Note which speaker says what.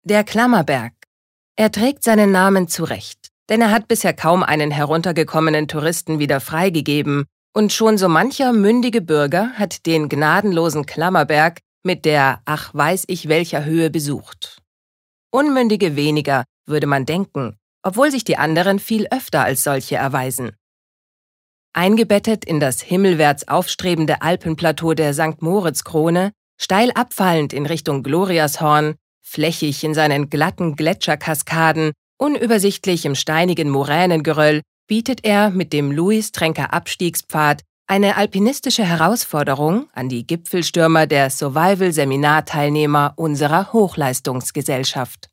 Speaker 1: Der Klammerberg. Er trägt seinen Namen zu Recht, denn er hat bisher kaum einen heruntergekommenen Touristen wieder freigegeben und schon so mancher mündige Bürger hat den gnadenlosen Klammerberg mit der ach weiß ich welcher Höhe besucht. Unmündige weniger, würde man denken, obwohl sich die anderen viel öfter als solche erweisen. Eingebettet in das himmelwärts aufstrebende Alpenplateau der St. Moritz-Krone, steil abfallend in Richtung Gloriashorn, flächig in seinen glatten Gletscherkaskaden, unübersichtlich im steinigen Moränengeröll, bietet er mit dem Louis-Trenker-Abstiegspfad eine alpinistische Herausforderung an die Gipfelstürmer der Survival-Seminarteilnehmer unserer Hochleistungsgesellschaft.